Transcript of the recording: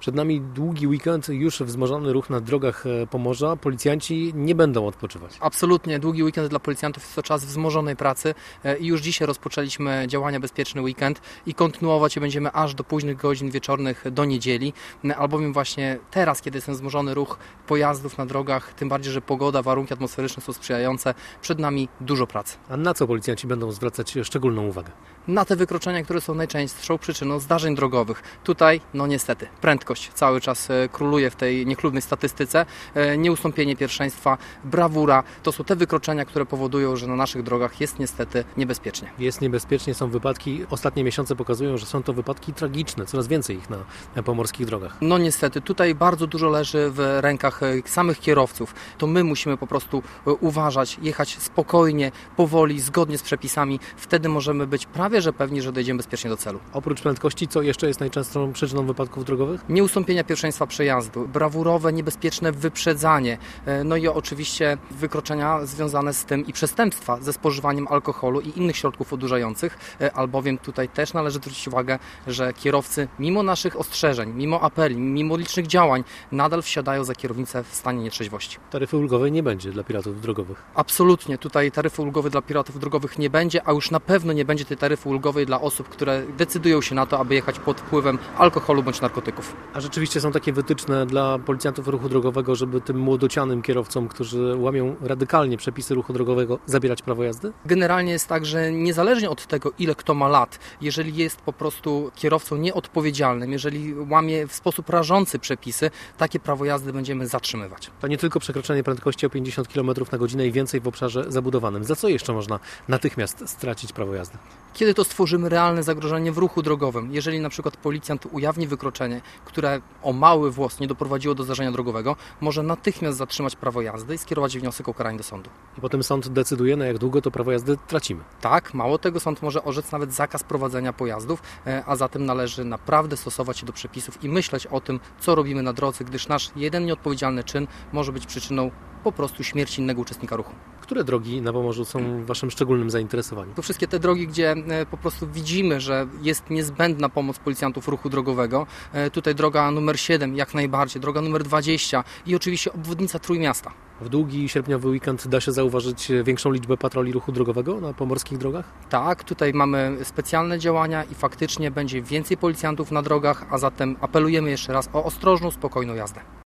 Przed nami długi weekend, już wzmożony ruch na drogach Pomorza. Policjanci nie będą odpoczywać. Absolutnie. Długi weekend dla policjantów jest to czas wzmożonej pracy i już dzisiaj rozpoczęliśmy działania Bezpieczny Weekend i kontynuować je będziemy aż do późnych godzin wieczornych do niedzieli, albowiem właśnie teraz, kiedy jest ten wzmożony ruch pojazdów na drogach, tym bardziej, że pogoda, warunki atmosferyczne są sprzyjające, przed nami dużo pracy. A na co policjanci będą zwracać szczególną uwagę? Na te wykroczenia, które są najczęstszą przyczyną zdarzeń drogowych. Tutaj, niestety, prędkość cały czas króluje w tej niechlubnej statystyce. Nieustąpienie pierwszeństwa, brawura, to są te wykroczenia, które powodują, że na naszych drogach jest niestety niebezpiecznie. Jest niebezpiecznie, są wypadki. Ostatnie miesiące pokazują, że są to wypadki tragiczne. Coraz więcej ich na pomorskich drogach. Niestety, tutaj bardzo dużo leży w rękach samych kierowców. To my musimy po prostu uważać, jechać spokojnie, powoli, zgodnie z przepisami. Wtedy możemy być prawie że pewni, że dojdziemy bezpiecznie do celu. Oprócz prędkości, co jeszcze jest najczęstszą przyczyną wypadków drogowych? Nieustąpienia pierwszeństwa przejazdu, brawurowe, niebezpieczne wyprzedzanie, i oczywiście wykroczenia związane z tym i przestępstwa ze spożywaniem alkoholu i innych środków odurzających, albowiem tutaj też należy zwrócić uwagę, że kierowcy mimo naszych ostrzeżeń, mimo apeli, mimo licznych działań nadal wsiadają za kierownicę w stanie nietrzeźwości. Taryfy ulgowej nie będzie dla piratów drogowych? Absolutnie. Tutaj taryfy ulgowej dla piratów drogowych nie będzie, a już na pewno nie będzie tej taryfy ulgowej dla osób, które decydują się na to, aby jechać pod wpływem alkoholu bądź narkotyków. A rzeczywiście są takie wytyczne dla policjantów ruchu drogowego, żeby tym młodocianym kierowcom, którzy łamią radykalnie przepisy ruchu drogowego, zabierać prawo jazdy? Generalnie jest tak, że niezależnie od tego, ile kto ma lat, jeżeli jest po prostu kierowcą nieodpowiedzialnym, jeżeli łamie w sposób rażący przepisy, takie prawo jazdy będziemy zatrzymywać. To nie tylko przekroczenie prędkości o 50 km na godzinę i więcej w obszarze zabudowanym. Za co jeszcze można natychmiast stracić prawo jazdy? Kiedy to stworzymy realne zagrożenie w ruchu drogowym, jeżeli na przykład policjant ujawni wykroczenie, które o mały włos nie doprowadziło do zdarzenia drogowego, może natychmiast zatrzymać prawo jazdy i skierować wniosek o karanie do sądu. I potem sąd decyduje, na jak długo to prawo jazdy tracimy. Tak, mało tego, sąd może orzec nawet zakaz prowadzenia pojazdów, a zatem należy naprawdę stosować się do przepisów i myśleć o tym, co robimy na drodze, gdyż nasz jeden nieodpowiedzialny czyn może być przyczyną po prostu śmierci innego uczestnika ruchu. Które drogi na Pomorzu są Waszym szczególnym zainteresowaniem? To wszystkie te drogi, gdzie po prostu widzimy, że jest niezbędna pomoc policjantów ruchu drogowego. Tutaj droga numer 7 jak najbardziej, droga numer 20 i oczywiście obwodnica Trójmiasta. W długi sierpniowy weekend da się zauważyć większą liczbę patroli ruchu drogowego na pomorskich drogach? Tak, tutaj mamy specjalne działania i faktycznie będzie więcej policjantów na drogach, a zatem apelujemy jeszcze raz o ostrożną, spokojną jazdę.